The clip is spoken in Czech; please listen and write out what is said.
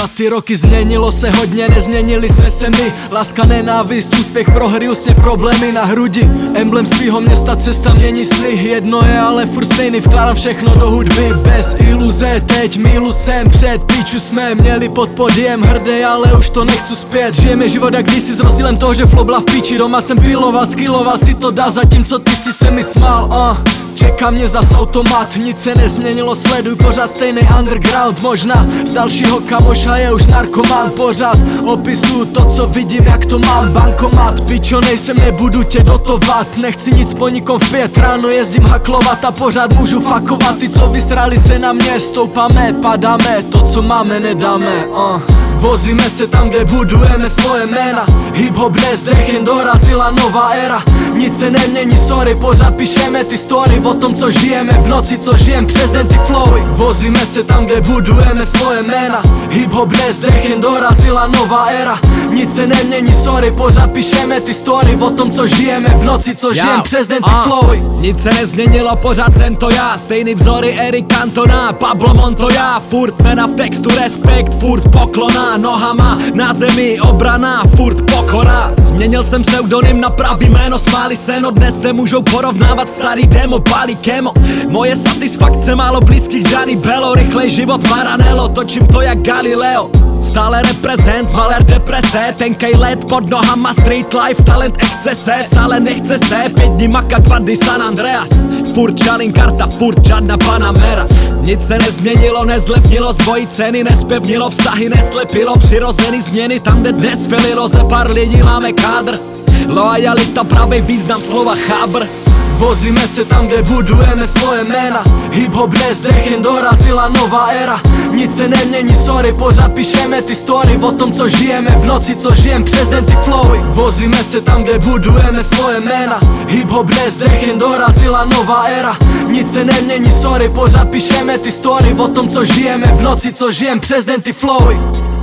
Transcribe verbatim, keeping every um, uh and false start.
Za ty roky změnilo se hodně, nezměnili jsme se my. Láska, nenávist, úspěch, prohry, úsměv, problémy na hrudi. Emblem svýho města, cesta mění sny. Jedno je ale furt stejný, vkládám všechno do hudby. Bez iluze, teď milu jsem, před píču jsme měli pod podiem. Hrdý, ale už to nechci zpět. Žijeme život jak kdysi s rozdílem toho, že flow byla v píči. Doma jsem piloval, skilloval si to dá, zatímco ty si se mi smál, uh. Čeká mě zas automat, nic se nezměnilo, sleduj pořád stejný underground. Možná z dalšího kamoša je už narkoman. Pořád opisuju to, co vidím, jak to mám. Bankomat, pičo, nejsem, nebudu tě dotovat. Nechci nic po nikom v pět ráno, jezdím haklovat a pořád můžu fakovat. Ty, co vysrali se na mě, stoupáme, padáme, to, co máme, nedáme, uh. Vozíme se tam, kde budujeme svoje jména. Hip-hop nezdech, jen dorazila nová éra. Nic se nemění, sorry, pořád píšeme ty story o tom, co žijeme v noci, co žijem přes den ty flowy. Vozíme se tam, kde budujeme svoje jména. Hip-hop nezdech, jen dorazila nová éra. Nic se nemění, sorry, pořád píšeme ty story o tom, co žijeme v noci, co žijem přes den ty flowy. Nic se nezměnilo, pořád jsem to já. Stejný vzory Eric Cantona, Pablo Montoya. Furt jména v textu, respekt, furt poklona. Nohama na zemi, obrana, furt pokora. Změnil jsem pseudonym na pravý jméno, smáli se, no dnes nemůžou porovnávat starý demo, pálí kemo. Moje satisfakce málo blízkých Gianni Bello. Rychlej život Maranello, točím to jak Galileo. Stále reprezent, malér deprese, tenkej led pod nohama, street life, talent excese. Stále nechce se, pět dní makat, dva dny San Andreas. Furt čalin karta, furt žádná Panamera. Nic se nezměnilo, nezlevnilo, zvojí ceny, nespevnilo vztahy, neslepilo přirozený změny. Tam, kde dnes velilo, ze pár lidí máme kádr. Loajalita, pravej význam slova chábr. Vozíme se tam, kde budujeme svoje jména. Hip-hop nezdech, jen dorazila nová éra. Nic se nemění, sorry, pořád píšeme ty story o tom, co žijeme v noci, co žijem přes den ty flowy. Vozíme se tam, kde budujeme svoje jména. Hip-hop nezdech, jen dorazila nová éra. Nic se nemění, sorry, pořád píšeme ty story o tom, co žijeme v noci, co žijem přes den ty flowy.